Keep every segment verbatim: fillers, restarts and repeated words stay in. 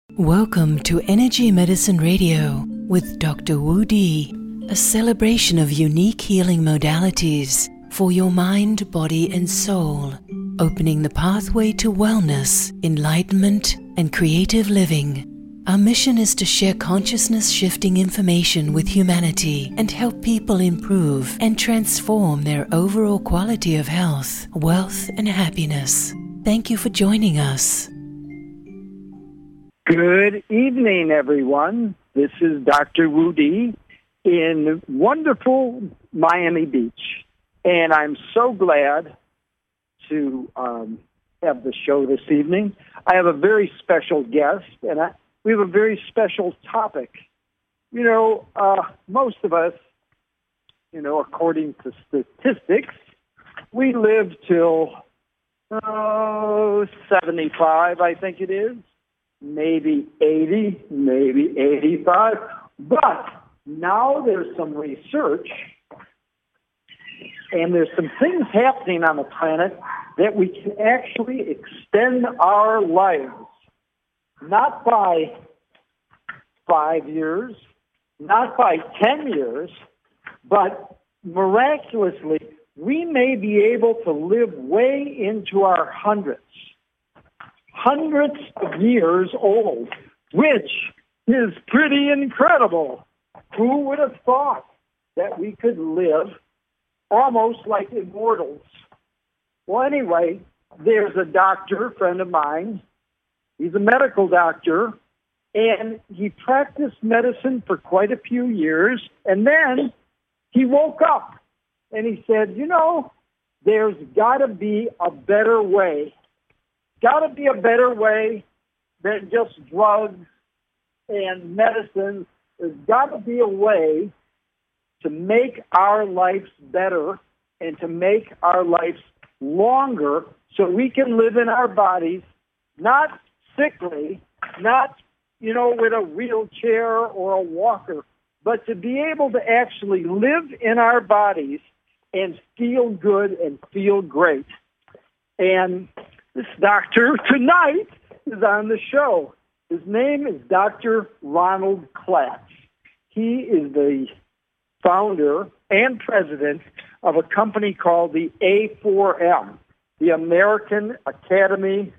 Welcome to Energy Medicine Radio with Doctor Wu Di, a celebration of unique healing modalities for your mind, body, and soul, opening the pathway to wellness, enlightenment, and creative living. Our mission is to share consciousness-shifting information with humanity and help people improve and transform their overall quality of health, wealth, and happiness. Thank you for joining us. Good evening, everyone. This is Doctor Wu Di in wonderful Miami Beach. And I'm so glad to um, have the show this evening. I have a very special guest, and I, we have a very special topic. You know, uh, most of us, you know, according to statistics, we live till, oh, seventy-five, I think it is. Maybe eighty, maybe eighty-five. But now there's some research and there's some things happening on the planet that we can actually extend our lives, not by five years, not by ten years, but miraculously, we may be able to live way into our hundreds. Hundreds of years old, which is pretty incredible. Who would have thought that we could live almost like immortals? Well, anyway, there's a doctor, a friend of mine. He's a medical doctor, and he practiced medicine for quite a few years, and then he woke up, and he said, you know, there's got to be a better way. Got to be a better way than just drugs and medicine. There's got to be a way to make our lives better and to make our lives longer so we can live in our bodies, not sickly, not, you know, with a wheelchair or a walker, but to be able to actually live in our bodies and feel good and feel great. And this doctor tonight is on the show. His name is Doctor Ronald Klatz. He is the founder and president of a company called the A four M, the American Academy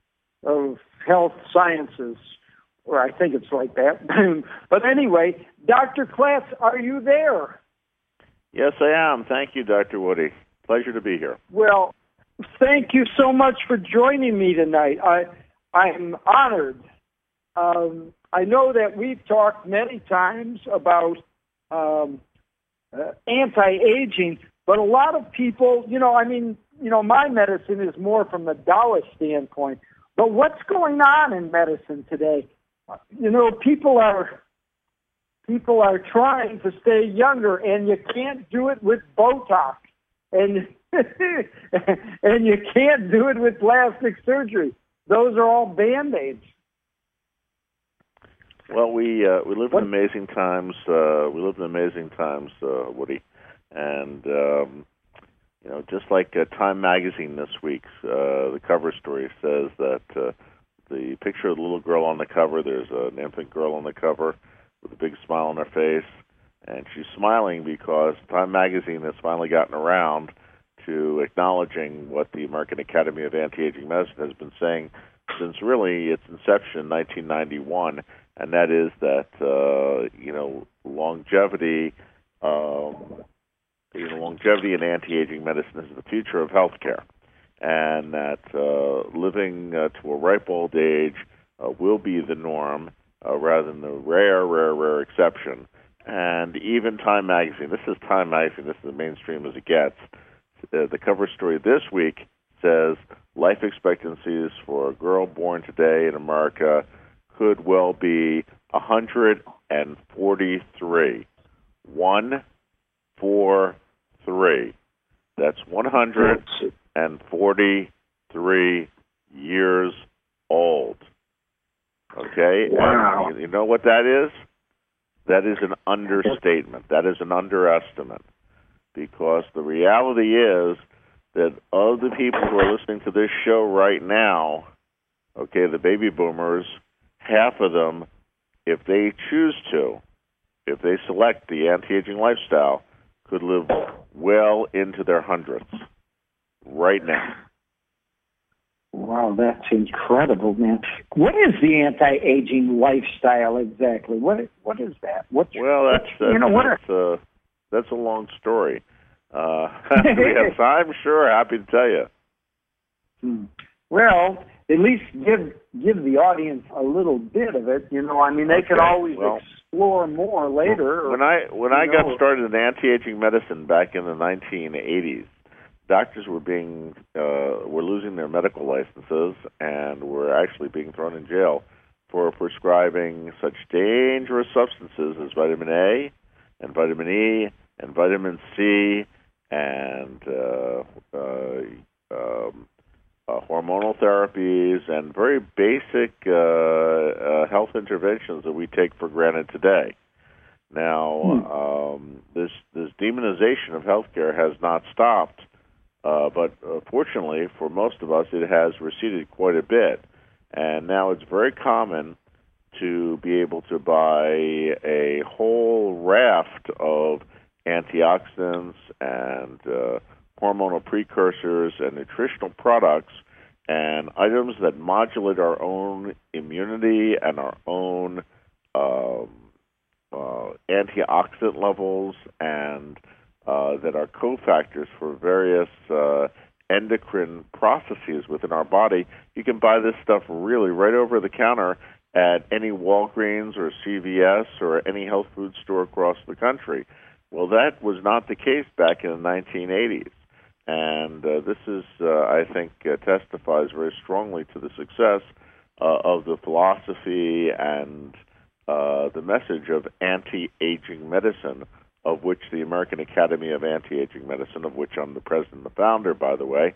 of Health Sciences, or I think it's like that. But anyway, Doctor Klatz, are you there? Yes, I am. Thank you, Doctor Woody. Pleasure to be here. Well, thank you so much for joining me tonight. I, I'm honored. Um, I know that we've talked many times about um, uh, anti-aging, but a lot of people, you know, I mean, you know, my medicine is more from the Taoist standpoint. But what's going on in medicine today? You know, people are people are trying to stay younger, and you can't do it with Botox. And and you can't do it with plastic surgery. Those are all Band-Aids. Well, we uh, we live what? in amazing times. Uh, we live in amazing times, uh, Woody. And, um, you know, just like uh, Time Magazine this week, uh, the cover story says that uh, the picture of the little girl on the cover, there's an infant girl on the cover with a big smile on her face. And she's smiling because Time Magazine has finally gotten around to acknowledging what the American Academy of Anti-Aging Medicine has been saying since really its inception in nineteen ninety-one, and that is that, uh, you know, longevity, um, you know, longevity in anti-aging medicine is the future of healthcare, and that uh, living uh, to a ripe old age uh, will be the norm uh, rather than the rare, rare, rare exception. And even Time Magazine, this is Time Magazine, this is as mainstream as it gets. Uh, the cover story this week says life expectancies for a girl born today in America could well be one hundred forty-three. one four three. That's one hundred forty-three years old. Okay? Wow. And you know what that is? That is an understatement. That is an underestimate. Because the reality is that of the people who are listening to this show right now, okay, the baby boomers half of them, if they choose to, if they select the anti-aging lifestyle, could live well into their hundreds right now. Wow, that's incredible, man. What is the anti-aging lifestyle exactly? What what is that? What's, well, that's, what's, that's, you know, what that's, uh, that's a long story. Uh, we have time, sure, happy to tell you. Hmm. Well, at least give give the audience a little bit of it. You know, I mean, they okay. can always well, explore more later. When I when I know. got started in anti-aging medicine back in the nineteen eighties, doctors were being uh, were losing their medical licenses and were actually being thrown in jail for prescribing such dangerous substances as vitamin A and vitamin E and vitamin C and uh, uh, um, uh, hormonal therapies and very basic uh, uh, health interventions that we take for granted today. Now, hmm. um, this this demonization of healthcare has not stopped. Uh, but uh, fortunately, for most of us, it has receded quite a bit. And now it's very common to be able to buy a whole raft of antioxidants and uh, hormonal precursors and nutritional products and items that modulate our own immunity and our own um, uh, antioxidant levels and Uh, that are cofactors for various uh, endocrine processes within our body. You can buy this stuff really right over the counter at any Walgreens or C V S or any health food store across the country. Well, that was not the case back in the nineteen eighties. And uh, this is, uh, I think, uh, testifies very strongly to the success uh, of the philosophy and uh, the message of anti-aging medicine, of which the American Academy of Anti-Aging Medicine, of which I'm the president and the founder, by the way,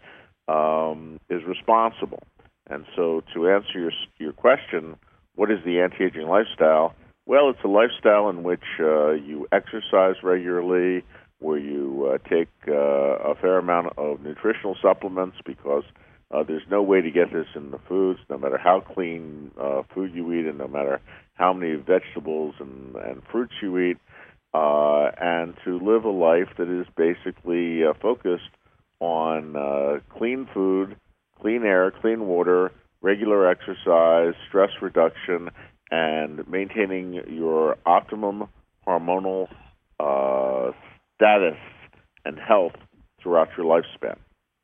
um, is responsible. And so to answer your your question, what is the anti-aging lifestyle? Well, it's a lifestyle in which uh, you exercise regularly, where you uh, take uh, a fair amount of nutritional supplements, because uh, there's no way to get this in the foods, no matter how clean uh, food you eat and no matter how many vegetables and, and fruits you eat. Uh, and to live a life that is basically uh, focused on uh, clean food, clean air, clean water, regular exercise, stress reduction, and maintaining your optimum hormonal uh, status and health throughout your lifespan.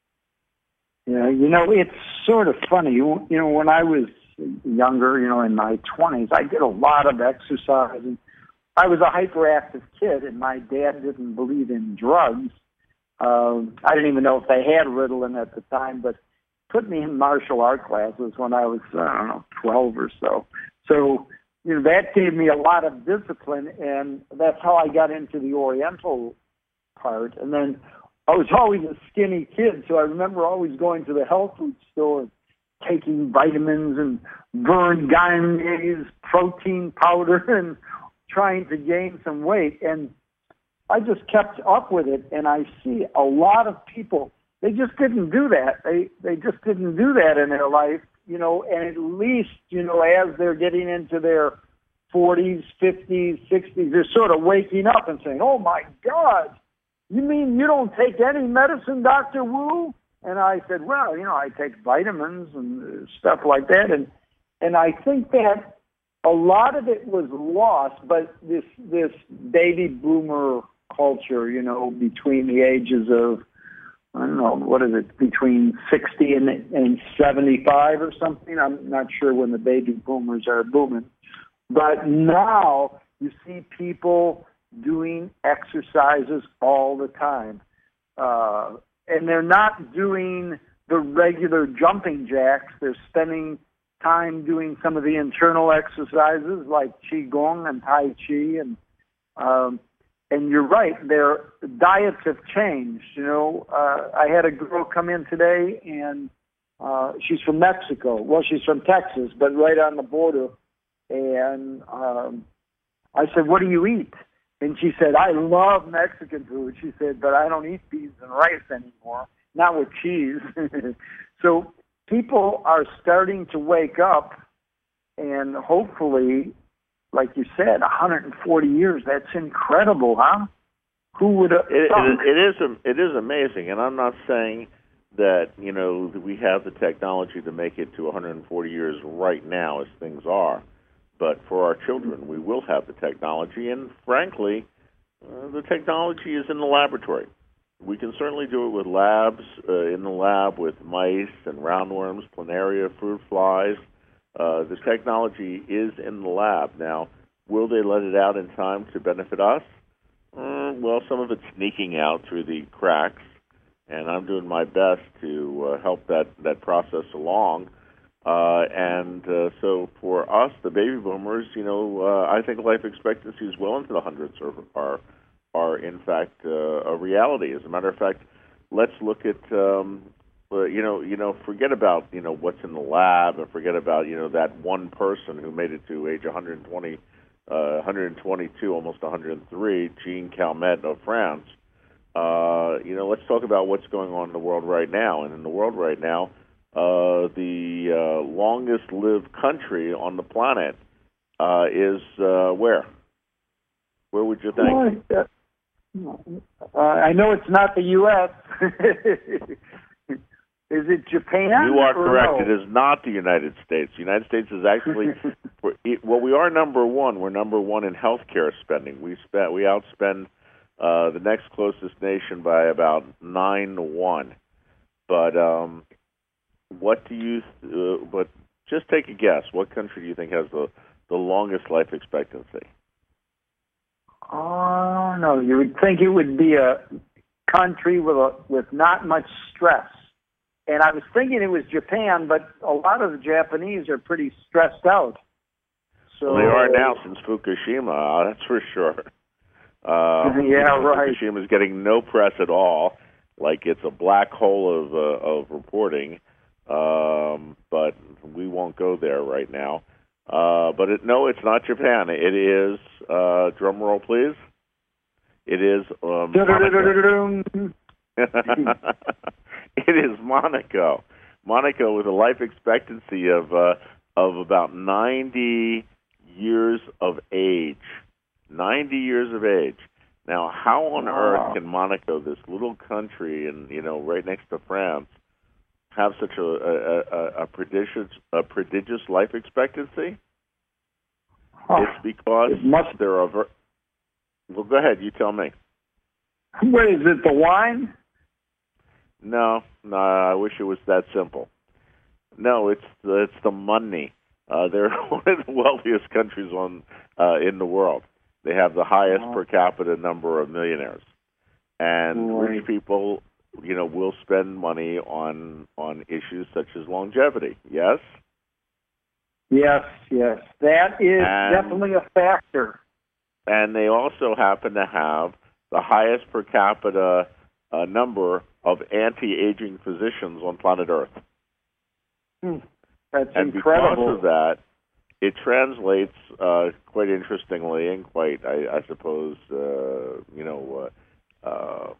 Yeah, you know, it's sort of funny. You, you know, when I was younger, you know, in my twenties, I did a lot of exercise, and I was a hyperactive kid, and my dad didn't believe in drugs. Um, I didn't even know if they had Ritalin at the time, but put me in martial art classes when I was, I don't know, twelve or so. So, you know, that gave me a lot of discipline, and that's how I got into the Oriental part. And then I was always a skinny kid, so I remember always going to the health food store, taking vitamins and Vern Gagne's protein powder and trying to gain some weight, and I just kept up with it. And I see a lot of people, they just didn't do that. They they just didn't do that in their life, you know, and at least, you know, as they're getting into their forties, fifties, sixties, they're sort of waking up and saying, oh, my God, you mean you don't take any medicine, Doctor Wu? And I said, well, you know, I take vitamins and stuff like that. And and I think that a lot of it was lost, but this this baby boomer culture, you know, between the ages of, I don't know, what is it, between sixty and, and seventy-five or something. I'm not sure when the baby boomers are booming. But now you see people doing exercises all the time. Uh, and they're not doing the regular jumping jacks. They're spending time doing some of the internal exercises like Qigong and Tai Chi, and um, and you're right, their diets have changed. You know, uh, I had a girl come in today, and uh, she's from Mexico. Well, she's from Texas, but right on the border. And um, I said, "What do you eat?" And she said, "I love Mexican food." She said, "But I don't eat beans and rice anymore, not with cheese." So people are starting to wake up and hopefully, like you said, one hundred forty years. That's incredible, huh? Who would have it, thunk? it, it is it is amazing, and I'm not saying that, you know, that we have the technology to make it to one hundred forty years right now as things are, but for our children, we will have the technology, and frankly, uh, the technology is in the laboratory. We can certainly do it with labs, uh, in the lab with mice and roundworms, planaria, fruit flies. Uh, the technology is in the lab. Now, will they let it out in time to benefit us? Uh, well, some of it's sneaking out through the cracks, and I'm doing my best to uh, help that, that process along. Uh, and uh, so for us, the baby boomers, you know, uh, I think life expectancies well into the hundreds are, are, are in fact, uh, a reality. As a matter of fact, let's look at, um, uh, you know, you know, forget about, you know, what's in the lab, and forget about, you know, that one person who made it to age one hundred twenty, uh, one hundred twenty-two, almost one hundred three, Jean Calment of France. Uh, you know, let's talk about what's going on in the world right now. And in the world right now, uh, the uh, longest-lived country on the planet uh, is uh, where? Where would you think? Well, uh, I know it's not the U S Is it Japan? You are or correct. No? It is not the United States. The United States is actually, well, we are number one. We're number one in healthcare spending. We spend, we outspend uh, the next closest nation by about nine to one. But um, what do you? Uh, but just take a guess. What country do you think has the the longest life expectancy? Oh no, you would think it would be a country with a with not much stress. And I was thinking it was Japan, but a lot of the Japanese are pretty stressed out. So well, they are now since Fukushima. That's for sure. Uh, yeah, you know, right. Fukushima is getting no press at all, like it's a black hole of uh, of reporting. Um, but we won't go there right now. Uh, but it, no, it's not Japan. It is, uh, drum roll, please. It is um, Monaco. It is Monaco. Monaco with a life expectancy of uh, of about ninety years of age. ninety years of age. Now, how on Wow. earth can Monaco, this little country, and you know, right next to France, have such a a, a, a prodigious a prodigious life expectancy? Huh. It's because It must- there are. Ver- well, go ahead. You tell me. What is it? The wine? No, no. I wish it was that simple. No, it's the, it's the money. Uh, they're one of the wealthiest countries on uh, in the world. They have the highest Wow. per capita number of millionaires, and Right. rich people, you know, will spend money on on issues such as longevity. Yes. Yes, yes. That is And- definitely a factor. And they also happen to have the highest per capita uh, number of anti-aging physicians on planet Earth. Hmm. That's And incredible. because of that, it translates uh, quite interestingly and quite, I, I suppose, uh, you know, uh, uh,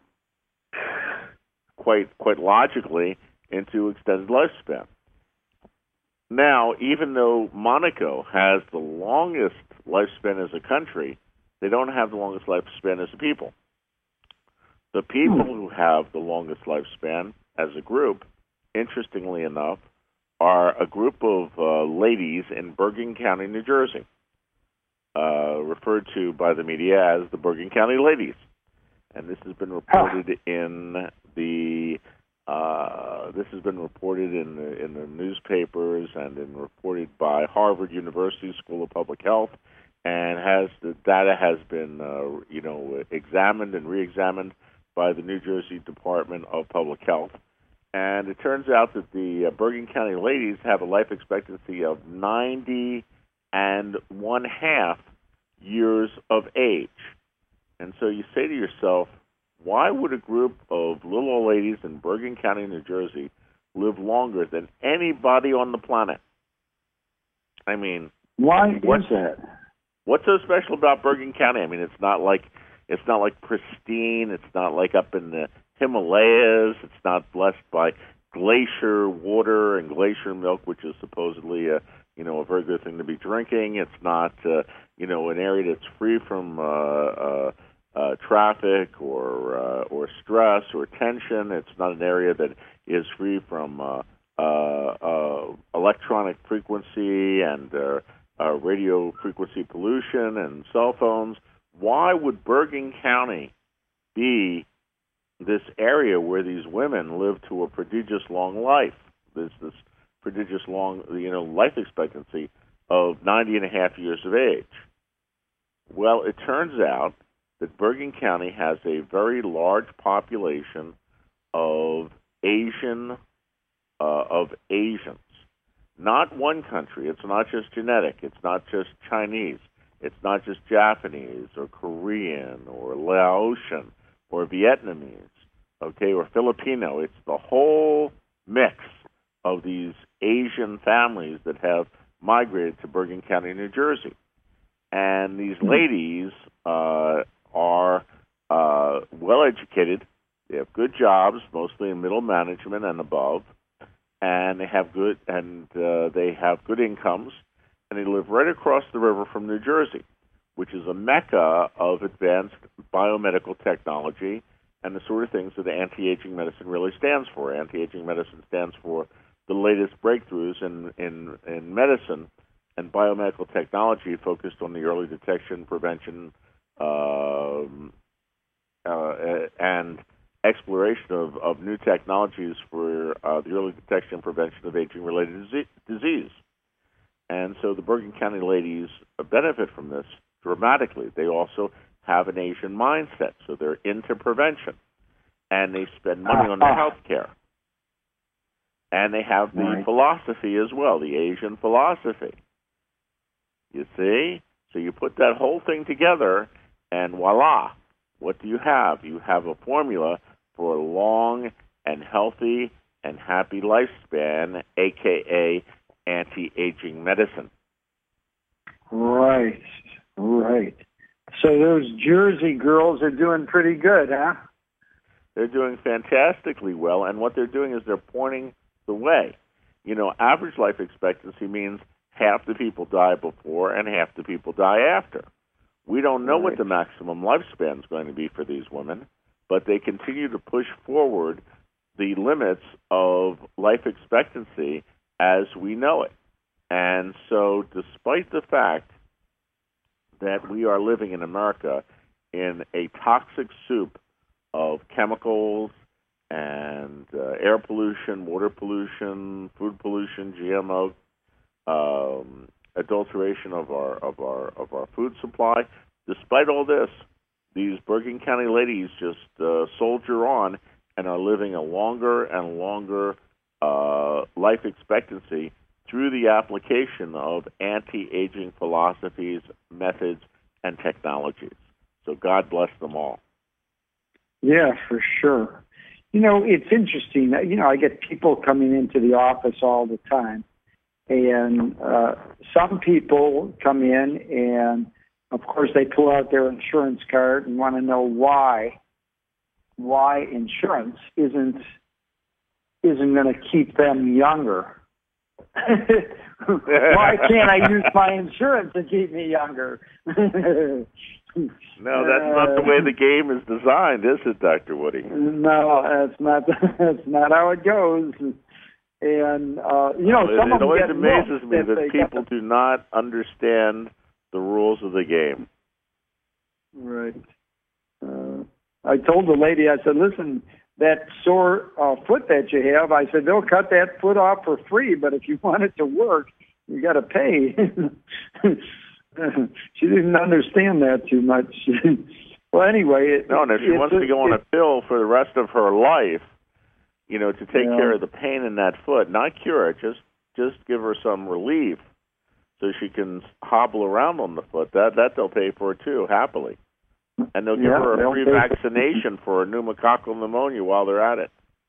quite quite logically into extended lifespan. Now, even though Monaco has the longest lifespan as a country, they don't have the longest lifespan as a people. The people who have the longest lifespan as a group, interestingly enough, are a group of uh, ladies in Bergen County, New Jersey, uh, referred to by the media as the Bergen County Ladies. And this has been reported in the uh, this has been reported in the, in the newspapers and in reported by Harvard University School of Public Health, and has the data has been uh, you know examined and re-examined by the New Jersey Department of Public Health. And it turns out that the uh, Bergen County ladies have a life expectancy of ninety and one half years of age. And so you say to yourself, why would a group of little old ladies in Bergen County, New Jersey, live longer than anybody on the planet? I mean, Why what's is that? What's so special about Bergen County? I mean, it's not like it's not like pristine. It's not like up in the Himalayas. It's not blessed by glacier water and glacier milk, which is supposedly a, you know, a very good thing to be drinking. It's not, uh, you know, an area that's free from uh, uh, uh, traffic or uh, or stress or tension. It's not an area that is free from uh, uh, uh, electronic frequency and uh, uh, radio frequency pollution and cell phones. Why would Bergen County be this area where these women live to a prodigious long life? This this prodigious long, you know, life expectancy of ninety and a half years of age. Well, it turns out that Bergen County has a very large population of Asian, uh, of Asians. Not one country. It's not just genetic. It's not just Chinese. It's not just Japanese or Korean or Laotian or Vietnamese, okay, or Filipino. It's the whole mix of these Asian families that have migrated to Bergen County, New Jersey. And these ladies uh, are uh, well-educated. They have good jobs, mostly in middle management and above, and they have good and uh, they have good incomes, and they live right across the river from New Jersey, which is a mecca of advanced biomedical technology and the sort of things that anti-aging medicine really stands for. Anti-aging medicine stands for the latest breakthroughs in, in, in medicine and biomedical technology focused on the early detection, prevention, um, uh, and exploration of, of new technologies for uh, the early detection and prevention of aging-related disease. And so the Bergen County ladies benefit from this dramatically. They also have an Asian mindset, so they're into prevention. And they spend money on their health care. And they have the right. philosophy as well, the Asian philosophy. You see? So you put that whole thing together, and voila, what do you have? You have a formula for a long and healthy and happy lifespan, a k a anti-aging medicine. Right, right. So those Jersey girls are doing pretty good, huh? They're doing fantastically well, and what they're doing is they're pointing the way. You know, average life expectancy means half the people die before and half the people die after. We don't know right. what the maximum lifespan is going to be for these women, but they continue to push forward the limits of life expectancy as we know it. And so despite the fact that we are living in America in a toxic soup of chemicals and uh, air pollution, water pollution, food pollution, G M O, um, adulteration of our of our of our food supply. Despite all this, these Bergen County ladies just uh, soldier on and are living a longer and longer uh, life expectancy through the application of anti-aging philosophies, methods, and technologies. So God bless them all. Yeah, for sure. You know, it's interesting. You know, I get people coming into the office all the time, and uh, some people come in and, of course, they pull out their insurance card and want to know why why insurance isn't isn't going to keep them younger. Why can't I use my insurance to keep me younger? No, that's not the way the game is designed, is it, Doctor Woody? No, that's not. That's not how it goes. And uh, you know, no, some it, of them it always get amazes me that people the... do not understand the rules of the game. Right. Uh, I told the lady, I said, "Listen, that sore uh, foot that you have," I said, "they'll cut that foot off for free, but if you want it to work, you got to pay." She didn't understand that too much. Well, anyway, it, no, no, she wants to go on a pill for the rest of her life, you know, to take yeah. care of the pain in that foot, not cure it, just just give her some relief so she can hobble around on the foot. That that they'll pay for too, happily. And they'll give yeah, her a free pay. vaccination for pneumococcal pneumonia while they're at it.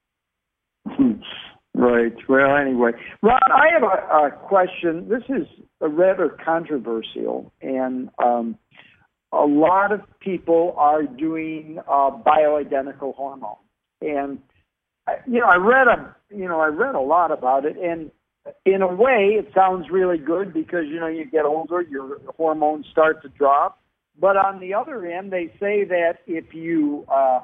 Right. Well, anyway, Ron, I have a, a question. This is a rather controversial, and um, a lot of people are doing uh, bioidentical hormones. And you know, I read a you know I read a lot about it, and in a way, it sounds really good because, you know, you get older, your hormones start to drop. But on the other end, they say that if you uh,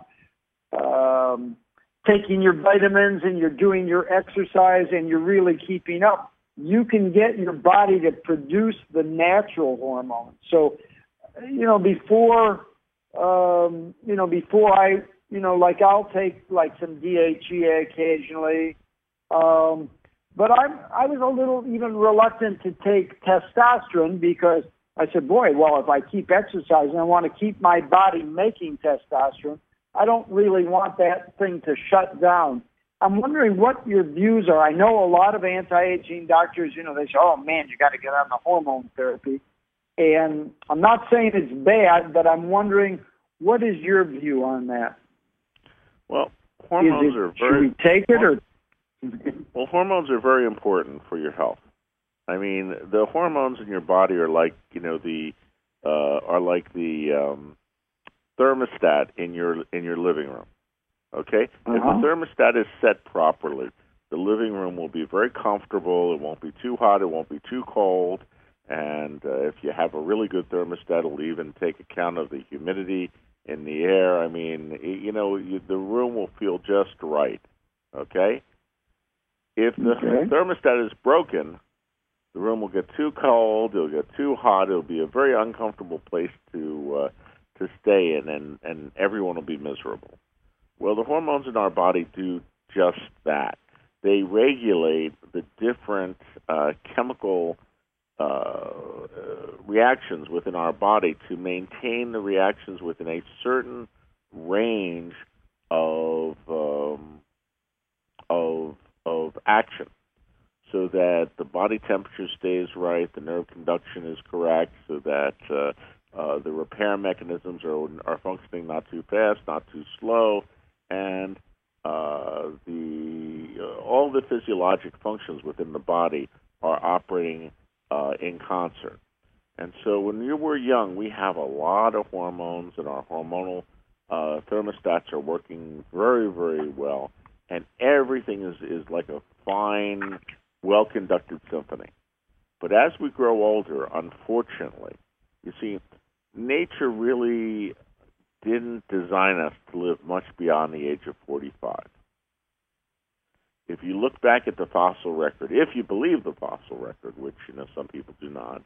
um, taking your vitamins and you're doing your exercise and you're really keeping up, you can get your body to produce the natural hormones. So, you know, before, um, you know, before I, you know, like I'll take like some D H E A occasionally, um, but I'm I was a little even reluctant to take testosterone because I said, boy, well, if I keep exercising, I want to keep my body making testosterone. I don't really want that thing to shut down. I'm wondering what your views are. I know a lot of anti-aging doctors, you know, they say, oh, man, you got to get on the hormone therapy. And I'm not saying it's bad, but I'm wondering, what is your view on that? Well, hormones it, are very... Should we take it or... Well, hormones are very important for your health. I mean, the hormones in your body are like, you know, the uh, are like the um, thermostat in your in your living room. Okay, uh-huh. If the thermostat is set properly, the living room will be very comfortable. It won't be too hot. It won't be too cold. And uh, if you have a really good thermostat, it'll even take account of the humidity in the air. I mean, you know, you, the room will feel just right. Okay. If the okay. thermostat is broken, the room will get too cold. It'll get too hot. It'll be a very uncomfortable place to uh, to stay in, and, and everyone will be miserable. Well, the hormones in our body do just that. They regulate the different uh, chemical uh, reactions within our body to maintain the reactions within a certain range of um, of of action, so that the body temperature stays right, the nerve conduction is correct, so that uh, uh, the repair mechanisms are are functioning not too fast, not too slow, and uh, the uh, all the physiologic functions within the body are operating uh, in concert. And so when you were young, we have a lot of hormones, and our hormonal uh, thermostats are working very, very well. And everything is, is like a fine, well-conducted symphony. But as we grow older, unfortunately, you see, nature really didn't design us to live much beyond the age of forty-five. If you look back at the fossil record, if you believe the fossil record, which, you know, some people do not,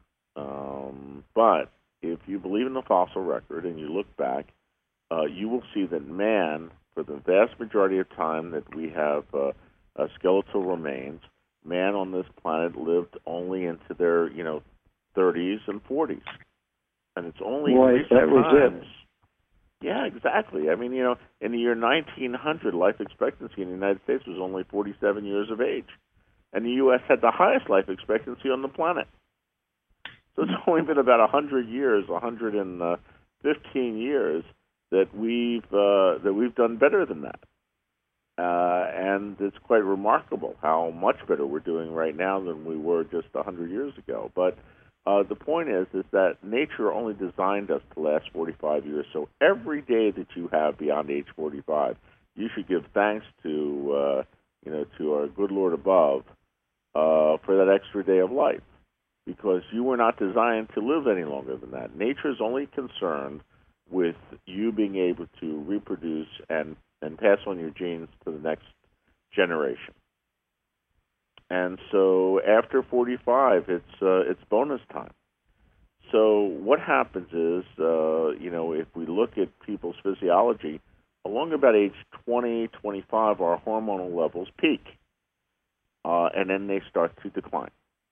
um, but if you believe in the fossil record and you look back, uh, you will see that man, for the vast majority of time that we have uh, uh, skeletal remains, man on this planet lived only into their, you know, thirties and forties. And it's only Boy, in recent that was times. it. Yeah, exactly. I mean, you know, in the year nineteen hundred, life expectancy in the United States was only forty-seven years of age. And the U S had the highest life expectancy on the planet. So it's only been about one hundred years, one hundred fifteen years, that we've uh, that we've done better than that, uh, and it's quite remarkable how much better we're doing right now than we were just a hundred years ago. But uh, the point is, is that nature only designed us to last forty-five years. So every day that you have beyond age forty-five, you should give thanks to uh, you know to our good Lord above uh, for that extra day of life, because you were not designed to live any longer than that. Nature is only concerned with you being able to reproduce and, and pass on your genes to the next generation. And so after forty-five, it's uh, it's bonus time. So what happens is, uh, you know, if we look at people's physiology, along about age twenty, twenty-five, our hormonal levels peak, uh, and then they start to decline.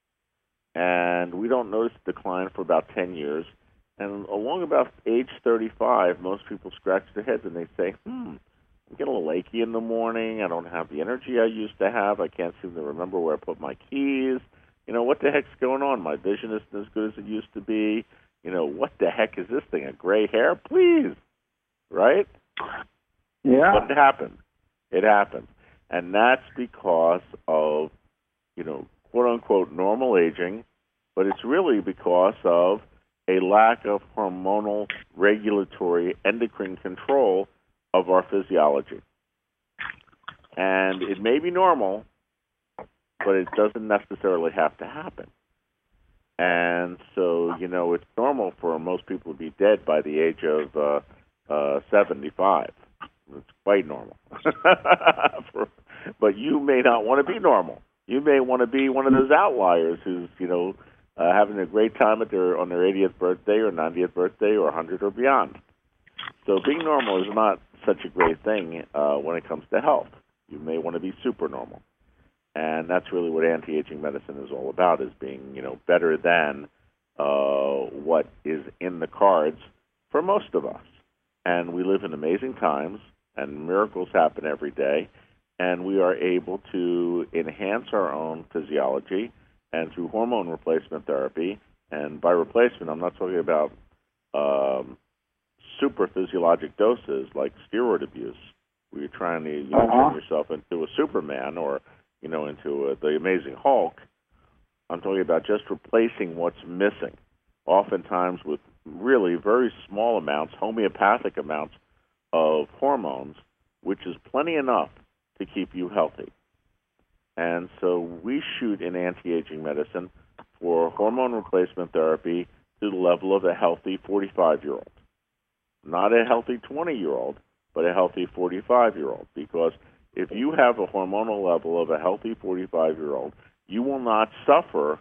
And we don't notice decline for about ten years. And along about age thirty-five, most people scratch their heads and they say, hmm, I get a little achy in the morning. I don't have the energy I used to have. I can't seem to remember where I put my keys. You know, what the heck's going on? My vision isn't as good as it used to be. You know, what the heck is this thing? A gray hair? Please. Right? Yeah. But it happened. It happened. And that's because of, you know, quote-unquote normal aging, but it's really because of a lack of hormonal regulatory endocrine control of our physiology. And it may be normal, but it doesn't necessarily have to happen. And so, you know, it's normal for most people to be dead by the age of uh, uh, seventy-five. It's quite normal. for, but you may not want to be normal. You may want to be one of those outliers who's, you know, uh, having a great time at their on their eightieth birthday or ninetieth birthday or one hundred or beyond. So being normal is not such a great thing uh, when it comes to health. You may want to be super normal. And that's really what anti-aging medicine is all about, is being, you know, better than uh, what is in the cards for most of us. And we live in amazing times, and miracles happen every day, and we are able to enhance our own physiology, and through hormone replacement therapy, and by replacement, I'm not talking about um, super physiologic doses like steroid abuse, where you're trying to you know, uh-huh. turn yourself into a Superman or you know, into uh, the Amazing Hulk. I'm talking about just replacing what's missing, oftentimes with really very small amounts, homeopathic amounts of hormones, which is plenty enough to keep you healthy. And so we shoot in anti-aging medicine for hormone replacement therapy to the level of a healthy forty-five-year-old. Not a healthy twenty-year-old, but a healthy forty-five-year-old, because if you have a hormonal level of a healthy forty-five-year-old, you will not suffer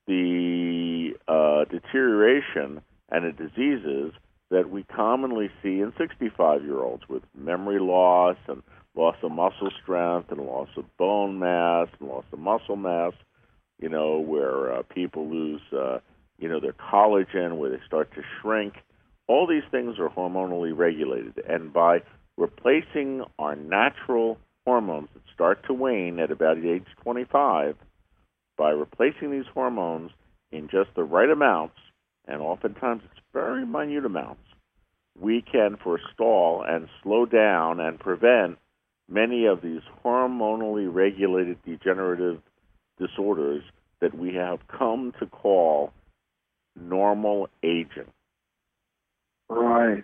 the uh, deterioration and the diseases that we commonly see in sixty-five-year-olds with memory loss and loss of muscle strength and loss of bone mass and loss of muscle mass, you know, where uh, people lose, uh, you know, their collagen, where they start to shrink. All these things are hormonally regulated. And by replacing our natural hormones that start to wane at about age twenty-five, by replacing these hormones in just the right amounts, and oftentimes it's very minute amounts, we can forestall and slow down and prevent many of these hormonally regulated degenerative disorders that we have come to call normal aging. Right.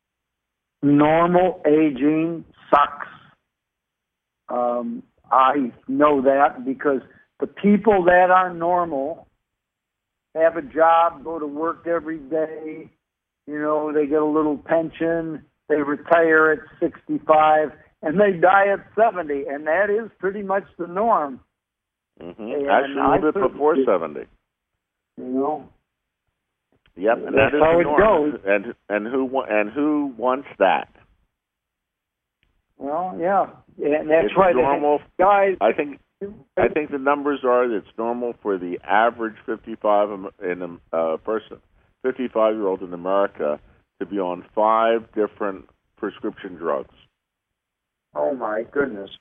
Normal aging sucks. Um, I know that because the people that are normal have a job, go to work every day, you know, they get a little pension, they retire at sixty-five, and they die at seventy, and that is pretty much the norm. Mm-hmm. Actually, a little bit before seventy. You know? Yep, and that's that is how the it norm. goes. And, and, who, and who wants that? Well, yeah, and that's it's right. Normal, guys. I think I think the numbers are that it's normal for the average fifty-five in a uh, person, fifty-five-year-old in America, to be on five different prescription drugs. Oh my goodness,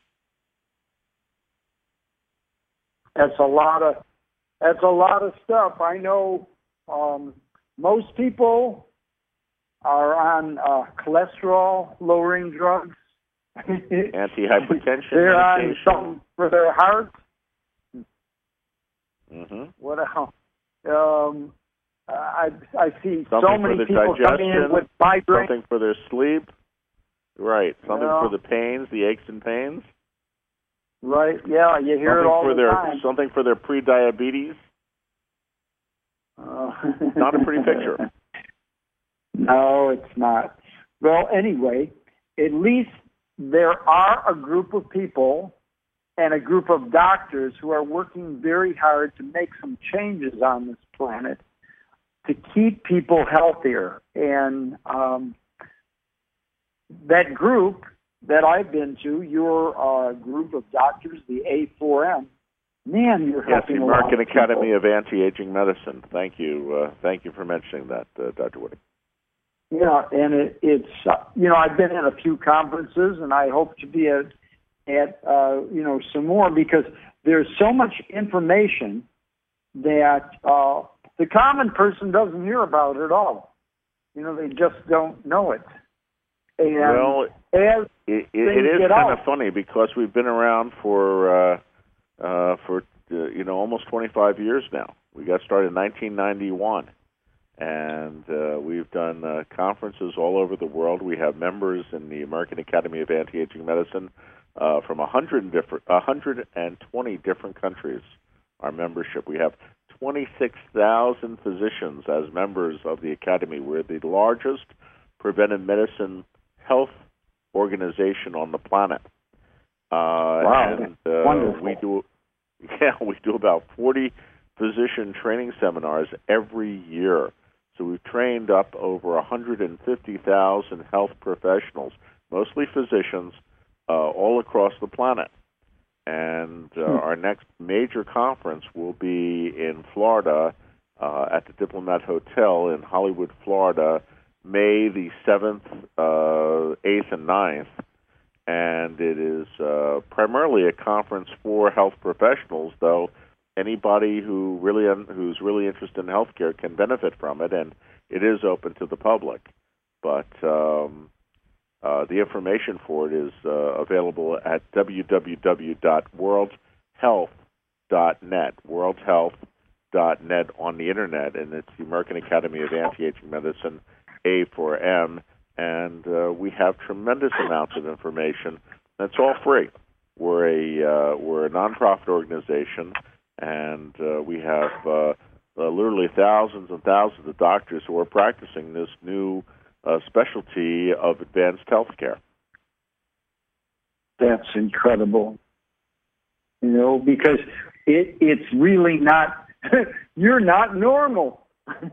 that's a lot of that's a lot of stuff. I know um, most people are on uh, cholesterol-lowering drugs. Anti-hypertension They're medication. on something for their heart. Mm-hmm. What else? Um, I I see something so many people coming in with migraine. Something for their sleep. Right. Something yeah. for the pains, the aches and pains. Right. Yeah, you hear something it all for the their, time. Something for their pre-diabetes. Uh, not a pretty picture. No, it's not. Well, anyway, at least there are a group of people and a group of doctors who are working very hard to make some changes on this planet to keep people healthier. And um, that group that I've been to, your uh, group of doctors, the A four M, man, you're yes, helping the a lot American of Academy people. of Anti-Aging Medicine. Thank you. Uh, thank you for mentioning that, uh, Doctor Woody. Yeah, and it, it's, uh, you know, I've been at a few conferences, and I hope to be at, at uh, you know, some more, because there's so much information that uh, the common person doesn't hear about at all. You know, they just don't know it. And well, as it, it, it is kind out, of funny because we've been around for, uh, uh, for uh, you know, almost twenty-five years now. We got started in nineteen ninety-one. And uh, we've done uh, conferences all over the world. We have members in the American Academy of Anti-Aging Medicine uh, from one hundred different, one hundred twenty different countries. Our membership. We have twenty-six thousand physicians as members of the Academy. We're the largest preventive medicine health organization on the planet. Uh, wow, and uh, wonderful. we do, yeah, we do about forty physician training seminars every year. So we've trained up over one hundred fifty thousand health professionals, mostly physicians, uh, all across the planet. And uh, hmm. our next major conference will be in Florida uh, at the Diplomat Hotel in Hollywood, Florida, May the seventh, uh, eighth, and ninth. And it is uh, primarily a conference for health professionals, though anybody who really un- who's really interested in healthcare can benefit from it, and it is open to the public. But um, uh, the information for it is uh, available at w w w dot world health dot net, world health dot net on the Internet, and it's the American Academy of Anti-Aging Medicine, A for M, and uh, we have tremendous amounts of information. That's all free. We're a uh, we're a nonprofit organization, and uh, we have uh, uh, literally thousands and thousands of doctors who are practicing this new uh, specialty of advanced healthcare. That's incredible. You know, because it it's really not. You're not normal. Well,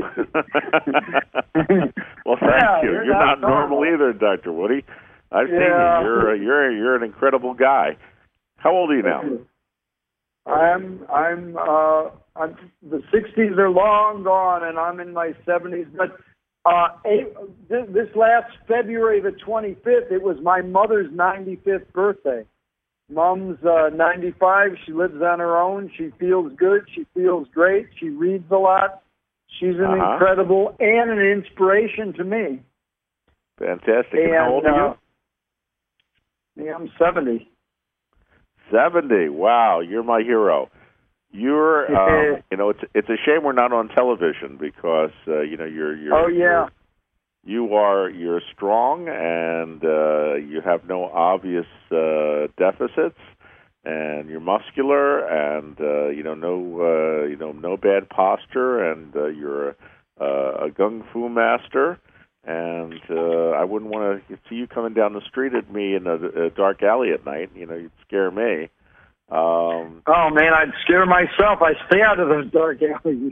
thank yeah, you. You're, you're not, not normal, normal either, Doctor Woody. I've seen yeah. you. You're you're you're an incredible guy. How old are you now? I'm I'm uh I'm the sixties are long gone, and I'm in my seventies. But uh, eight, this, this last February the twenty-fifth, it was my mother's ninety-fifth birthday. Mom's uh, ninety-five. She lives on her own. She feels good. She feels great. She reads a lot. She's an uh-huh. incredible and an inspiration to me. Fantastic. And, and how old are you? Uh, I'm seventy. seventy. Wow, you're my hero. You're, um, you know, it's it's a shame we're not on television because uh, you know you're you're. Oh yeah. You're, You are you're strong, and uh, you have no obvious uh, deficits, and you're muscular, and uh, you know no uh, you know no bad posture, and uh, you're a, a gung fu master. And uh, I wouldn't want to see you coming down the street at me in a, a dark alley at night. You know, you'd scare me. Um, oh man, I'd scare myself. I stay out of those dark alleys.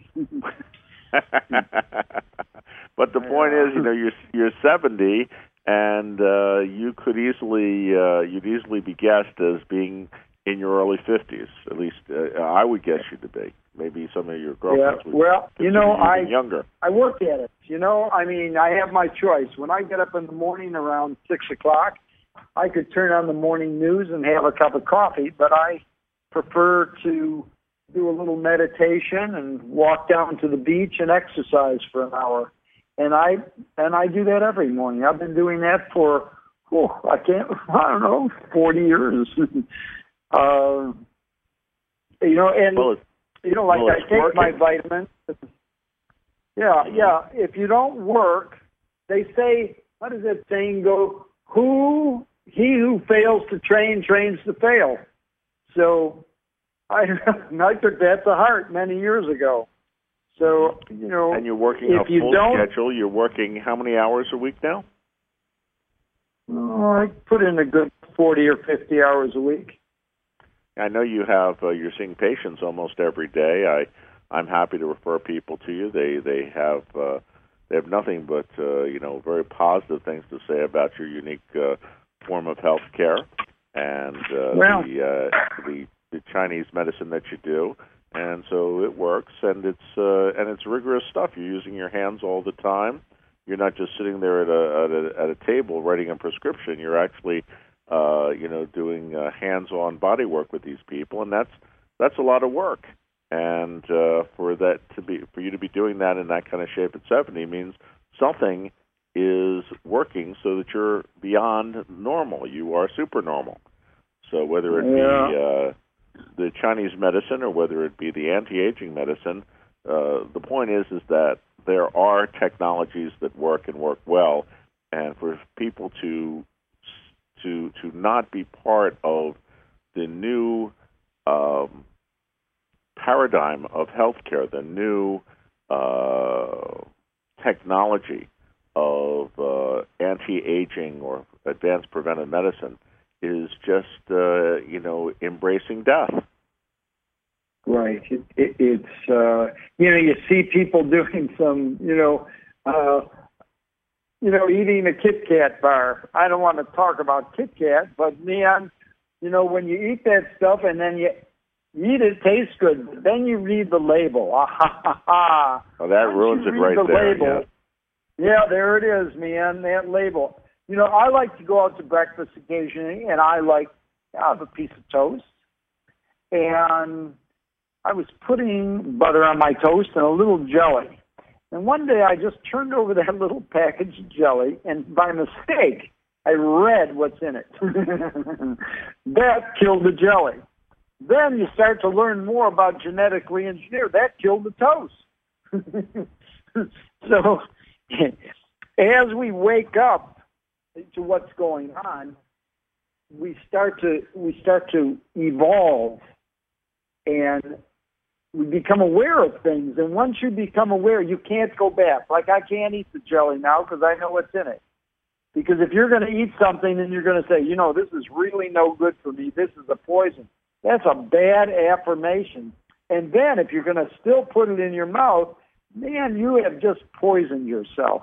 But the point is, you know, you're you're seventy, and uh, you could easily uh, you'd easily be guessed as being in your early fifties. At least uh, I would guess you to be. Maybe some of your girlfriends yeah, would well, you know, you I younger. I work at it. You know, I mean, I have my choice. When I get up in the morning around six o'clock, I could turn on the morning news and have a cup of coffee, but I prefer to do a little meditation and walk down to the beach and exercise for an hour. And I and I do that every morning. I've been doing that for oh, I can't I don't know forty years. uh, you know, and well, you know, like well, I take working. my vitamins. Yeah, yeah. If you don't work, they say, how does that saying go? Who he who fails to train trains to fail. So I I took that to heart many years ago. So, you know, and you're working if a you full don't, schedule. You're working how many hours a week now? Oh, I put in a good forty or fifty hours a week. I know you have. Uh, you're seeing patients almost every day. I, I'm happy to refer people to you. They they have uh, they have nothing but uh, you know very positive things to say about your unique uh, form of health care and uh, well, the, uh, the the Chinese medicine that you do. And so it works, and it's uh, and it's rigorous stuff. You're using your hands all the time. You're not just sitting there at a at a, at a table writing a prescription. You're actually, uh, you know, doing uh, hands-on body work with these people, and that's that's a lot of work. And uh, for that to be for you to be doing that in that kind of shape at seventy means something is working, so that you're beyond normal. You are super normal. So whether it yeah. be uh, the Chinese medicine or whether it be the anti-aging medicine, uh, the point is is that there are technologies that work and work well, and for people to to to not be part of the new um, paradigm of healthcare, the new uh, technology of uh, anti-aging or advanced preventive medicine, is just uh, you know embracing death. Right. It, it, it's uh, you know you see people doing some you know uh, you know eating a Kit Kat bar. I don't want to talk about Kit Kat, but man, you know when you eat that stuff and then you eat it, tastes good. But then you read the label. Ah ha ha ha. Well, that ruins it right the there. Label, yeah. yeah, there it is, man. That label. You know, I like to go out to breakfast occasionally, and I like to have a piece of toast. And I was putting butter on my toast and a little jelly. And one day I just turned over that little package of jelly, and by mistake, I read what's in it. That killed the jelly. Then you start to learn more about genetically engineered. That killed the toast. So as we wake up to what's going on, we start to we start to evolve, and we become aware of things. And once you become aware, you can't go back. Like I can't eat the jelly now because I know what's in it. Because if you're going to eat something and you're going to say, you know, this is really no good for me, this is a poison, that's a bad affirmation. And then if you're going to still put it in your mouth, man, you have just poisoned yourself.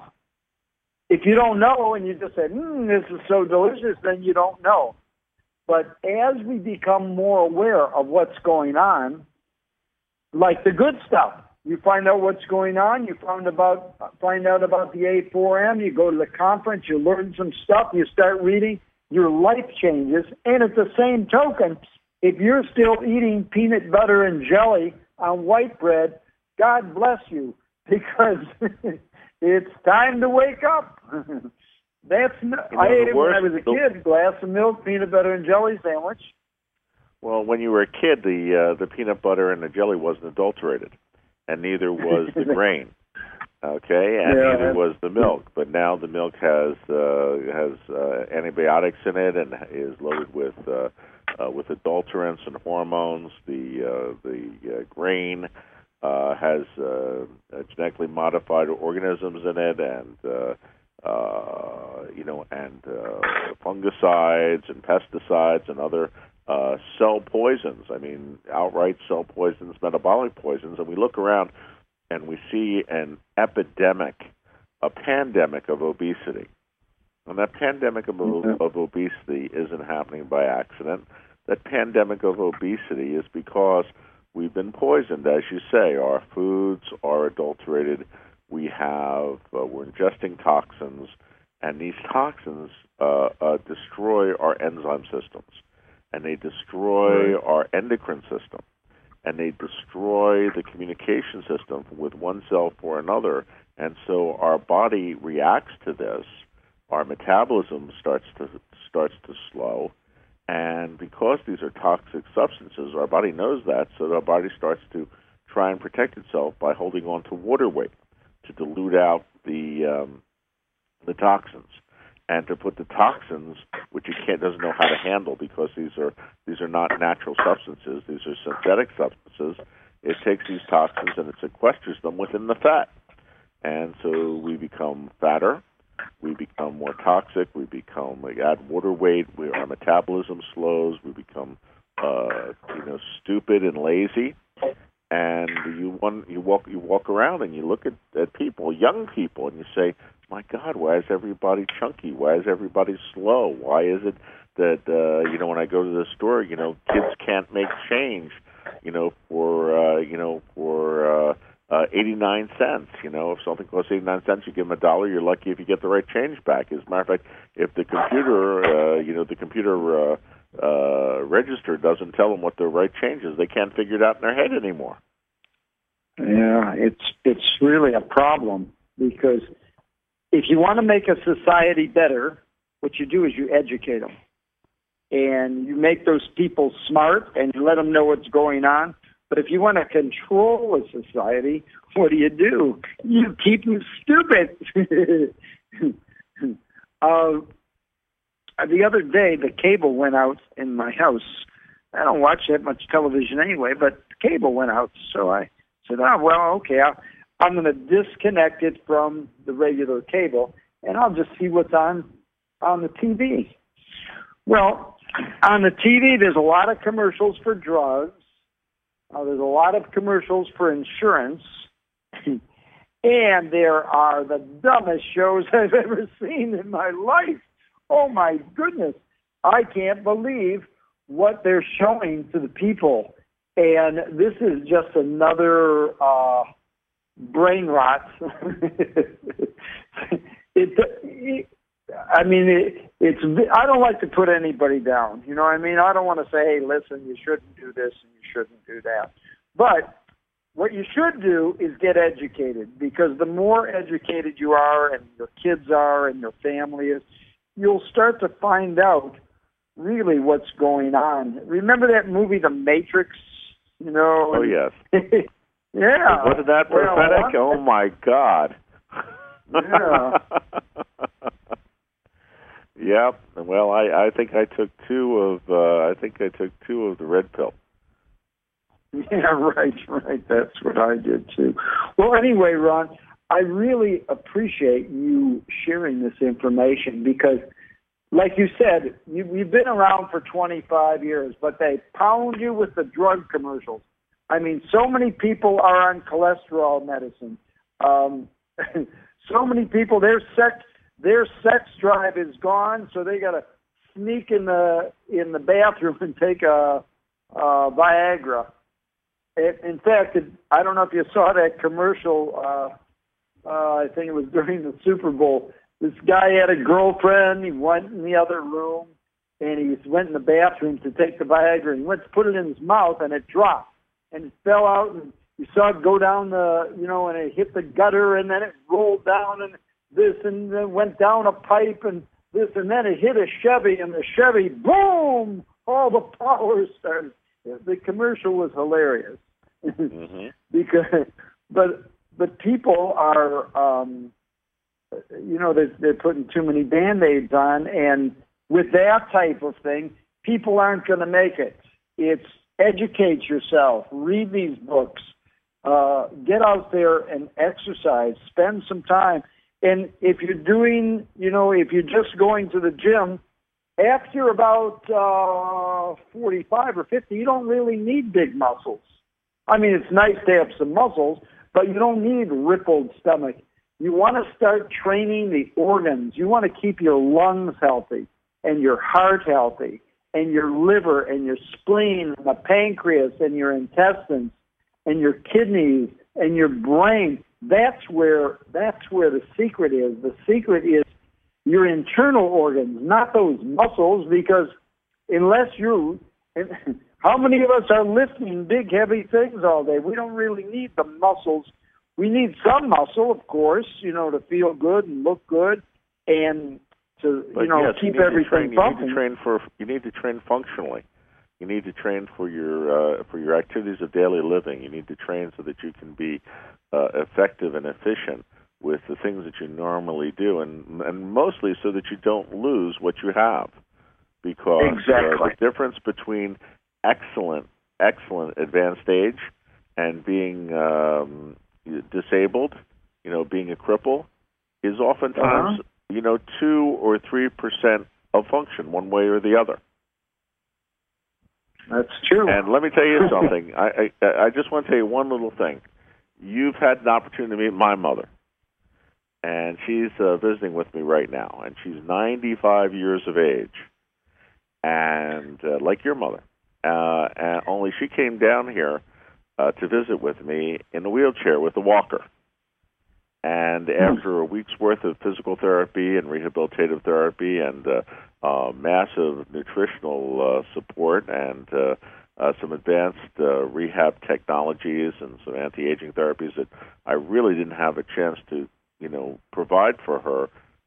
If you don't know and you just say, mm, this is so delicious, then you don't know. But as we become more aware of what's going on, like the good stuff, you find out what's going on, you find about find out about the A four M, you go to the conference, you learn some stuff, you start reading, your life changes. And at the same token, if you're still eating peanut butter and jelly on white bread, God bless you, because it's time to wake up. That's not, you know, I ate it when I was a kid, glass of milk, peanut butter and jelly sandwich. Well, when you were a kid, the uh, the peanut butter and the jelly wasn't adulterated, and neither was the grain. Okay, and yeah, neither was the milk. But now the milk has uh, has uh, antibiotics in it and is loaded with uh, uh, with adulterants and hormones. The uh, the uh, grain uh, has uh, genetically modified organisms in it, and uh, uh, you know, and uh, fungicides and pesticides and other uh, cell poisons. I mean, outright cell poisons, metabolic poisons, and we look around and we see an epidemic, a pandemic of obesity. And that pandemic of, of obesity isn't happening by accident. That pandemic of obesity is because we've been poisoned, as you say. Our foods are adulterated. We have, uh, we're ingesting toxins, and these toxins uh, uh, destroy our enzyme systems, and they destroy right. our endocrine system, and they destroy the communication system with one cell for another. And so our body reacts to this. Our metabolism starts to starts to slow, and because these are toxic substances, our body knows that, so our body starts to try and protect itself by holding on to water weight to dilute out the um, the toxins, and to put the toxins, which it can't doesn't know how to handle because these are these are not natural substances, these are synthetic substances. It takes these toxins and it sequesters them within the fat, and so we become fatter. We become more toxic. We become, we add water weight. We, our metabolism slows. We become, uh, you know, stupid and lazy. And you want, you walk, you walk around and you look at, at people, young people, and you say, "My God, why is everybody chunky? Why is everybody slow? Why is it that uh, you know, when I go to the store, you know, kids can't make change, you know, for uh, you know, for uh, Uh, eighty-nine cents. You know, if something costs eighty-nine cents, you give them a dollar. You're lucky if you get the right change back. As a matter of fact, if the computer, uh, you know, the computer uh, uh, register doesn't tell them what the right change is, they can't figure it out in their head anymore. Yeah, it's it's really a problem, because if you want to make a society better, what you do is you educate them, and you make those people smart, and you let them know what's going on. But if you want to control a society, what do you do? You keep them stupid. uh, the other day, the cable went out in my house. I don't watch that much television anyway, but the cable went out. So I said, oh, well, okay, I'll, I'm going to disconnect it from the regular cable, and I'll just see what's on on the T V. Well, on the T V, there's a lot of commercials for drugs. Uh, there's a lot of commercials for insurance. And there are the dumbest shows I've ever seen in my life. Oh, my goodness. I can't believe what they're showing to the people. And this is just another uh, brain rot. it, it, I mean, it, it's. I don't like to put anybody down. You know what I mean? I don't want to say, hey, listen, you shouldn't do this and you shouldn't do that. But what you should do is get educated, because the more educated you are and your kids are and your family is, you'll start to find out really what's going on. Remember that movie, The Matrix? You know? Oh, yes. Yeah. Wasn't that prophetic? Well, oh, my God. Yeah. Yep. Well, I, I think I took two of uh, I think I took two of the red pill. Yeah, right, right. That's what I did too. Well, anyway, Ron, I really appreciate you sharing this information, because, like you said, you, you've been around for twenty-five years, but they pound you with the drug commercials. I mean, so many people are on cholesterol medicine. Um, so many people, their sex, their sex drive is gone, so they got to sneak in the in the bathroom and take a, a Viagra. It, in fact, it, I don't know if you saw that commercial. Uh, uh, I think it was during the Super Bowl. This guy had a girlfriend. He went in the other room, and he went in the bathroom to take the Viagra. And he went to put it in his mouth, and it dropped, and it fell out. And you saw it go down the, you know, and it hit the gutter, and then it rolled down, and this, and then went down a pipe, and this, and then it hit a Chevy, and the Chevy, boom! All the power started. The commercial was hilarious. Mm-hmm. because, but but people are, um, you know, they're, they're putting too many Band-Aids on, and with that type of thing, people aren't going to make it. It's educate yourself, read these books, uh, get out there and exercise, spend some time. And if you're doing, you know, if you're just going to the gym, after about uh, forty-five or fifty, you don't really need big muscles. I mean, it's nice to have some muscles, but you don't need rippled stomach. You want to start training the organs. You want to keep your lungs healthy and your heart healthy and your liver and your spleen and the pancreas and your intestines and your kidneys and your brain. That's where that's where the secret is. The secret is your internal organs, not those muscles, because unless you're... How many of us are lifting big, heavy things all day? We don't really need the muscles. We need some muscle, of course, you know, to feel good and look good and to, but you know, yes, keep you everything train, functioning. You need to train for. You need to train functionally. You need to train for your uh, for your activities of daily living. You need to train so that you can be uh, effective and efficient with the things that you normally do, and and mostly so that you don't lose what you have. Because exactly. uh, the difference between excellent, excellent advanced age and being um, disabled, you know, being a cripple, is oftentimes, uh-huh. you know, two or three percent of function, one way or the other. That's true. And let me tell you something. I, I I just want to tell you one little thing. You've had an opportunity to meet my mother, and she's uh, visiting with me right now, and she's ninety-five years of age, and uh, like your mother. Uh, and only she came down here uh, to visit with me in a wheelchair with a walker. And after a week's worth of physical therapy and rehabilitative therapy and uh, uh, massive nutritional uh, support and uh, uh, some advanced uh, rehab technologies and some anti-aging therapies that I really didn't have a chance to, you know, provide for her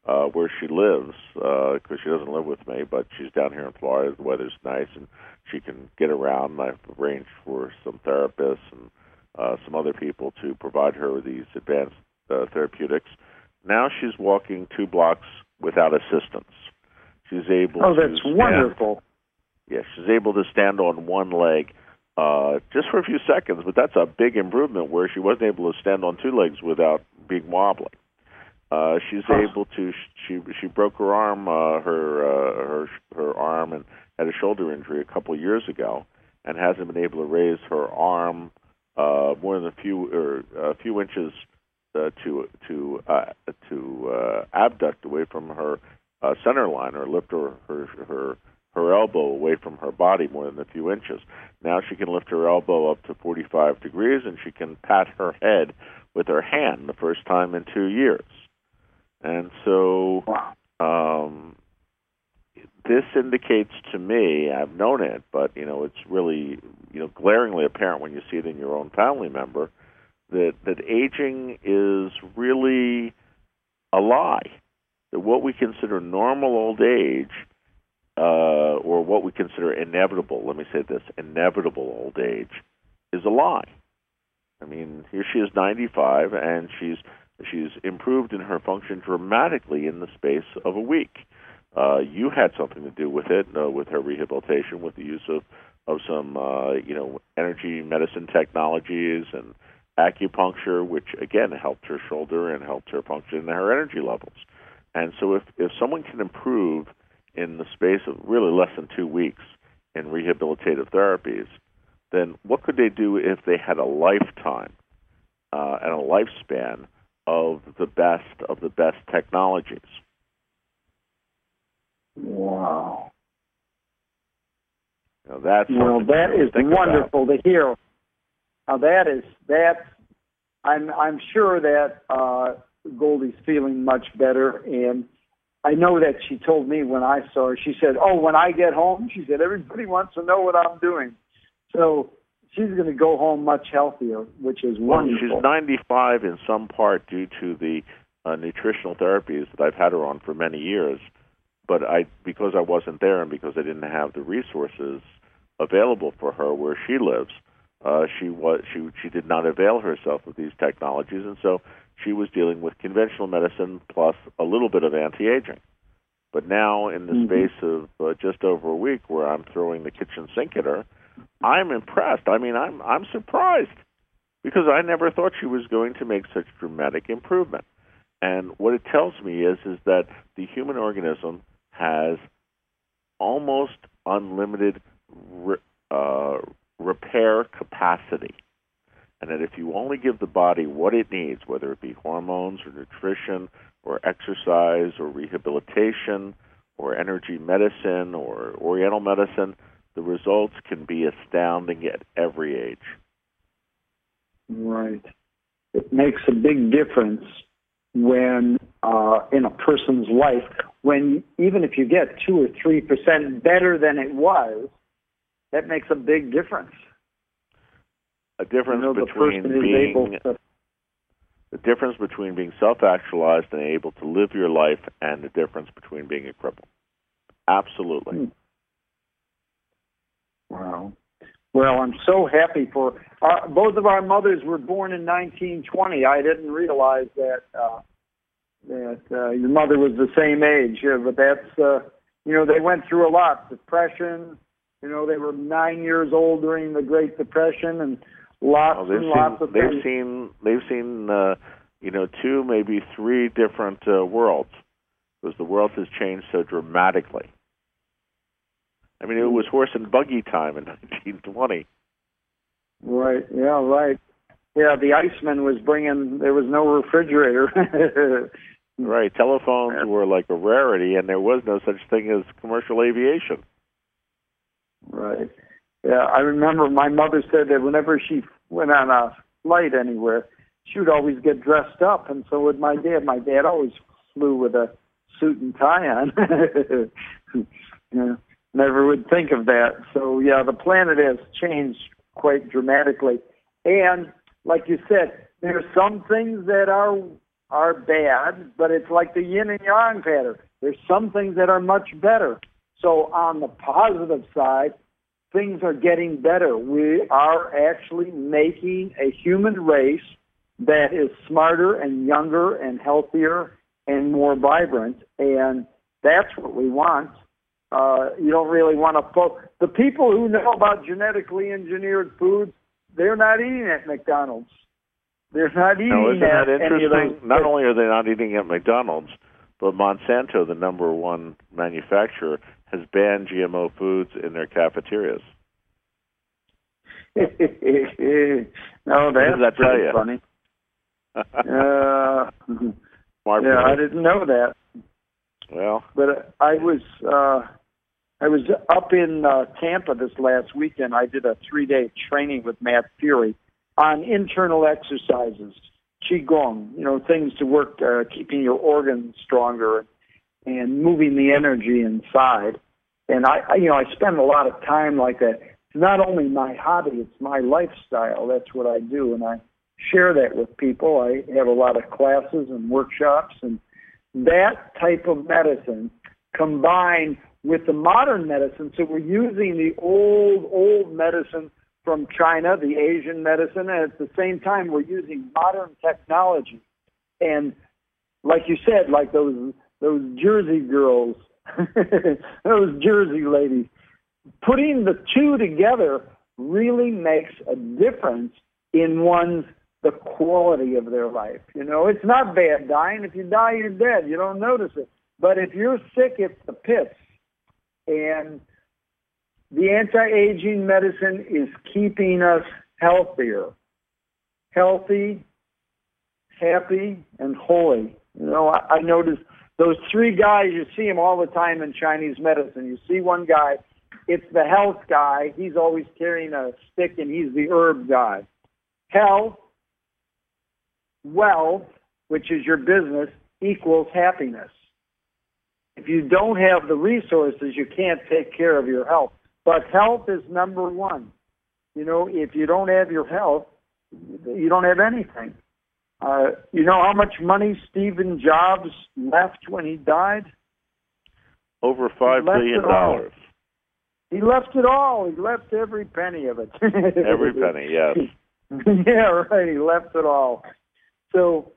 uh, where she lives, because uh, she doesn't live with me, but she's down here in Florida. The weather's nice, and she can get around. I've arranged for some therapists and uh, some other people to provide her with these advanced uh, therapeutics. Now she's walking two blocks without assistance. She's able oh, to that's stand, wonderful. Yeah, she's able to stand on one leg uh, just for a few seconds, but that's a big improvement where she wasn't able to stand on two legs without being wobbly. Uh, she's huh. able to. She she broke her arm, uh, her uh, her her arm, and had a shoulder injury a couple of years ago, and hasn't been able to raise her arm uh, more than a few or a few inches uh, to to uh, to uh, abduct away from her uh, center line, or lift her her her her elbow away from her body more than a few inches. Now she can lift her elbow up to forty-five degrees, and she can pat her head with her hand the first time in two years. And so um, this indicates to me, I've known it, but, you know, it's really, you know, glaringly apparent when you see it in your own family member, that, that aging is really a lie. That what we consider normal old age, uh, or what we consider inevitable, let me say this, inevitable old age, is a lie. I mean, here she is ninety-five, and she's she's improved in her function dramatically in the space of a week. Uh, you had something to do with it, uh, with her rehabilitation, with the use of, of some, uh, you know, energy medicine technologies and acupuncture, which, again, helped her shoulder and helped her function and her energy levels. And so if, if someone can improve in the space of really less than two weeks in rehabilitative therapies, then what could they do if they had a lifetime uh, and a lifespan of the best of the best technologies? Wow. Now that's well, that is wonderful about. to hear. Now that is that. I'm I'm sure that uh, Goldie's feeling much better, and I know that she told me when I saw her. She said, "Oh, when I get home," she said, "everybody wants to know what I'm doing." So she's going to go home much healthier, which is wonderful. Well, she's ninety-five in some part due to the uh, nutritional therapies that I've had her on for many years. But I, because I wasn't there and because I didn't have the resources available for her where she lives, uh, she was she she did not avail herself of these technologies, and so she was dealing with conventional medicine plus a little bit of anti-aging. But now, in the mm-hmm. space of uh, just over a week, where I'm throwing the kitchen sink at her, I'm impressed. I mean, I'm I'm surprised because I never thought she was going to make such dramatic improvement. And what it tells me is is that the human organism has almost unlimited re, uh, repair capacity, and that if you only give the body what it needs, whether it be hormones or nutrition or exercise or rehabilitation or energy medicine or oriental medicine, the results can be astounding at every age. Right. It makes a big difference when uh, in a person's life, when even if you get two or three percent better than it was, that makes a big difference. A difference you know, between being to... the difference between being self-actualized and able to live your life, and the difference between being a cripple. Absolutely. Hmm. Wow. Well, I'm so happy for our, both of our mothers were born in nineteen twenty. I didn't realize that uh, that uh, your mother was the same age, uh, but that's uh, you know they went through a lot. Depression. You know, they were nine years old during the Great Depression, and lots well, and seen, lots of they've things. seen they've seen uh, you know two, maybe three different uh, worlds, because the world has changed so dramatically. I mean, it was horse and buggy time in nineteen twenty. Right. Yeah. Right. Yeah. The Iceman was bringing. There was no refrigerator. Right. Telephones were like a rarity, and there was no such thing as commercial aviation. Right. Yeah. I remember my mother said that whenever she went on a flight anywhere, she would always get dressed up, and so would my dad. My dad always flew with a suit and tie on. Yeah. Never would think of that. So, yeah, the planet has changed quite dramatically. And, like you said, there are some things that are are bad, but it's like the yin and yang pattern. There's some things that are much better. So on the positive side, things are getting better. We are actually making a human race that is smarter and younger and healthier and more vibrant, and that's what we want. Uh, you don't really want to focus. The people who know about genetically engineered foods, they're not eating at McDonald's. They're not eating now, isn't at that any of interesting? those. Not only are they not eating at McDonald's, but Monsanto, the number one manufacturer, has banned G M O foods in their cafeterias. no, that's that pretty you? funny. uh, Smart yeah, boy. I didn't know that. Well, but I was uh, I was up in uh, Tampa this last weekend. I did a three-day training with Matt Fury on internal exercises, qigong, you know, things to work, uh, keeping your organs stronger and moving the energy inside. And I, I, you know, I spend a lot of time like that. It's not only my hobby; it's my lifestyle. That's what I do, and I share that with people. I have a lot of classes and workshops, and that type of medicine combined with the modern medicine. So we're using the old, old medicine from China, the Asian medicine, and at the same time we're using modern technology. And like you said, like those those Jersey girls, those Jersey ladies, putting the two together really makes a difference in one's the quality of their life. You know, it's not bad dying. If you die, you're dead. You don't notice it. But if you're sick, it's the pits. And the anti-aging medicine is keeping us healthier. Healthy, happy, and holy. You know, I, I noticed those three guys, you see them all the time in Chinese medicine. You see one guy, it's the health guy. He's always carrying a stick, and he's the herb guy. Health, wealth, which is your business, equals happiness. If you don't have the resources, you can't take care of your health. But health is number one. You know, if you don't have your health, you don't have anything. Uh, you know how much money Stephen Jobs left when he died? Over five billion dollars. He left it all. He left every penny of it. Every penny, yes. Yeah, right. He left it all. So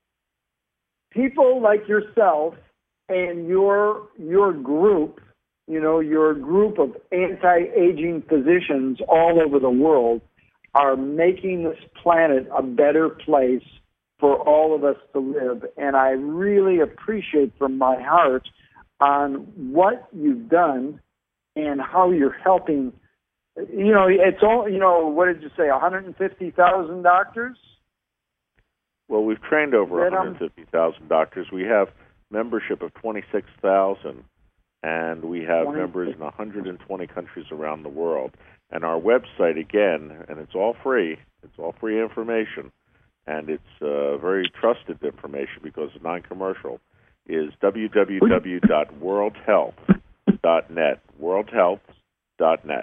people like yourself and your your group, you know, your group of anti-aging physicians all over the world are making this planet a better place for all of us to live. And I really appreciate from my heart on what you've done and how you're helping. You know, it's all, you know, what did you say, one hundred fifty thousand doctors? Well, we've trained over That, one hundred fifty thousand doctors. We have membership of twenty-six thousand, and we have twenty members in one hundred twenty countries around the world. And our website, again, and it's all free, it's all free information, and it's uh, very trusted information because it's non-commercial, is w w w dot world health dot net, world health dot net.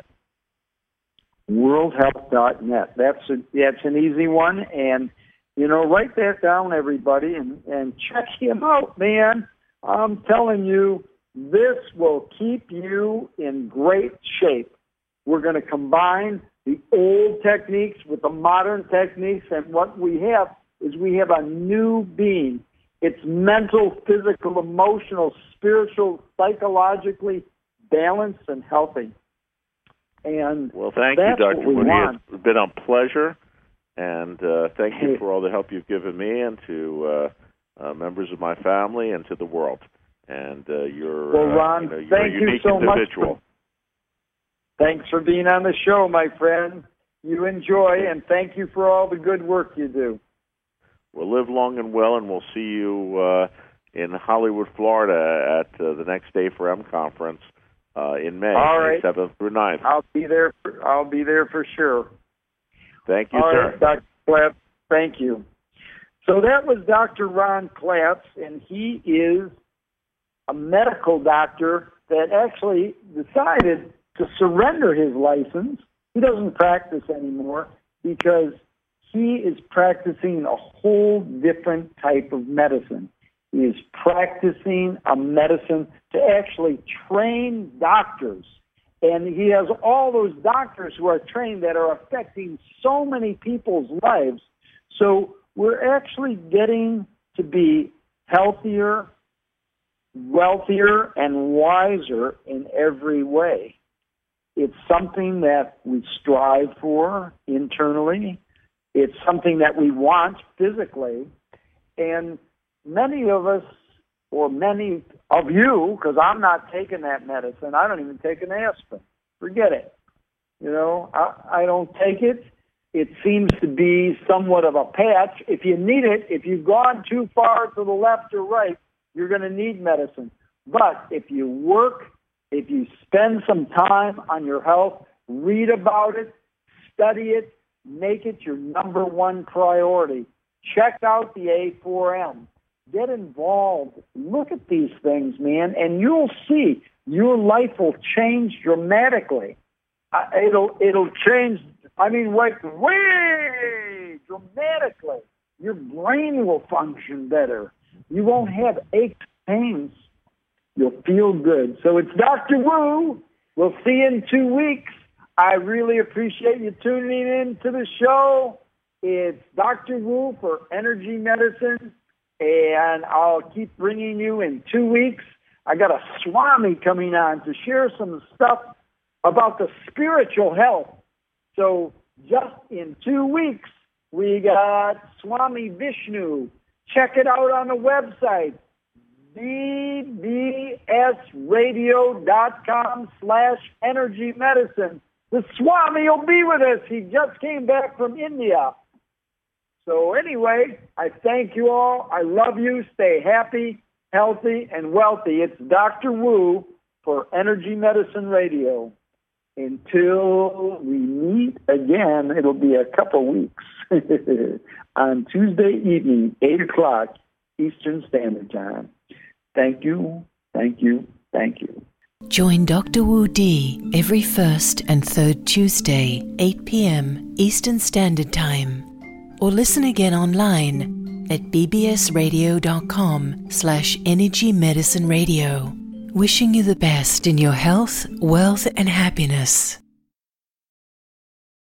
world health dot net. That's a, that's an easy one, and you know, write that down, everybody, and, and check him out, man. I'm telling you, this will keep you in great shape. We're going to combine the old techniques with the modern techniques, and what we have is we have a new being. It's mental, physical, emotional, spiritual, psychologically balanced and healthy. And well, thank that's you, Doctor what we Woody. want. It's been a pleasure. And uh, thank you for all the help you've given me and to uh, uh, members of my family and to the world. And uh, you're, well, Ron, uh, you know, you're thank a unique you so individual. Much for, thanks for being on the show, my friend. You enjoy, and thank you for all the good work you do. Well, live long and well, and we'll see you uh, in Hollywood, Florida at uh, the next Day for M conference uh, in May, all right. May seventh through ninth. I'll be there. For, I'll be there for sure. Thank you, All sir. right, Doctor Klatz, thank you. So that was Doctor Ron Klatz, and he is a medical doctor that actually decided to surrender his license. He doesn't practice anymore because he is practicing a whole different type of medicine. He is practicing a medicine to actually train doctors. And he has all those doctors who are trained that are affecting so many people's lives. So we're actually getting to be healthier, wealthier, and wiser in every way. It's something that we strive for internally. It's something that we want physically. And many of us, or many of you, because I'm not taking that medicine. I don't even take an aspirin. Forget it. You know, I, I don't take it. It seems to be somewhat of a patch. If you need it, if you've gone too far to the left or right, you're going to need medicine. But if you work, if you spend some time on your health, read about it, study it, make it your number one priority. Check out the A four M. Get involved. Look at these things, man, and you'll see your life will change dramatically. Uh, it'll it'll change. I mean, like way dramatically. Your brain will function better. You won't have aches, pains. You'll feel good. So it's Doctor Wu. We'll see you in two weeks. I really appreciate you tuning in to the show. It's Doctor Wu for Energy Medicine. And I'll keep bringing you in two weeks. I got a Swami coming on to share some stuff about the spiritual health. So just in two weeks, we got Swami Vishnu. Check it out on the website, b b s radio dot com slash energy medicine. The Swami will be with us. He just came back from India. So anyway, I thank you all. I love you. Stay happy, healthy, and wealthy. It's Doctor Wu for Energy Medicine Radio. Until we meet again, it'll be a couple weeks on Tuesday evening, eight o'clock Eastern Standard Time. Thank you, thank you, thank you. Join Doctor Wu D every first and third Tuesday, eight p.m. Eastern Standard Time. Or listen again online at b b s radio dot com slash energy medicine radio. Wishing you the best in your health, wealth, and happiness.